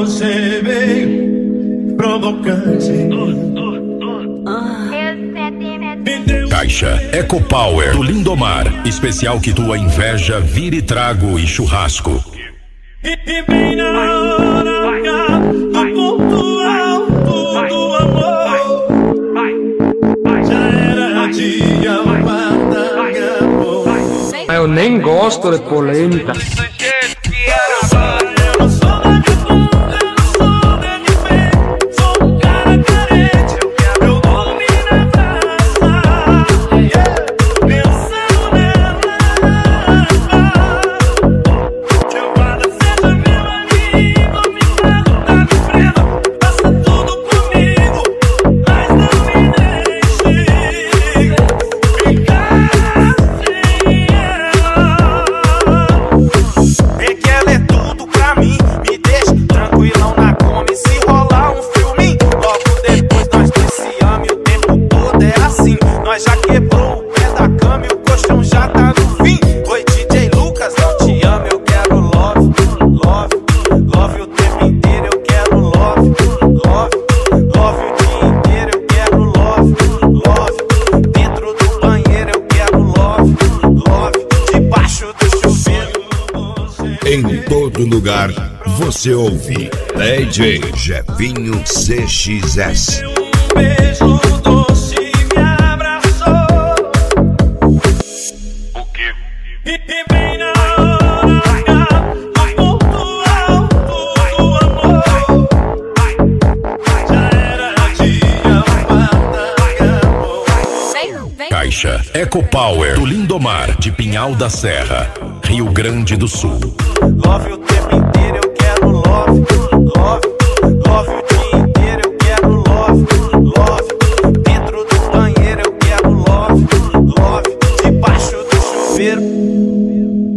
você veio provocante. Caixa EcoPower do Lindomar, especial que tua inveja vire trago e churrasco. E bem na hora do ponto alto do amor, já era dia para amor. Eu nem gosto de polêmica. Já quebrou o pé da cama e o colchão já tá no fim. Oi, DJ Lucas, não te amo, eu quero love, love, love o tempo inteiro, eu quero love, love, love o dia inteiro, eu quero love, love, dentro do banheiro eu quero love, love, debaixo do chuveiro. Em todo lugar você ouve DJ Jefinho CXS. Beijo doce me abraçou. O quê? E bem na hora do ponto alto do amor, já era dia para amor. Caixa EcoPower do Lindomar, de Pinhal da Serra, Rio Grande do Sul. Love o tempo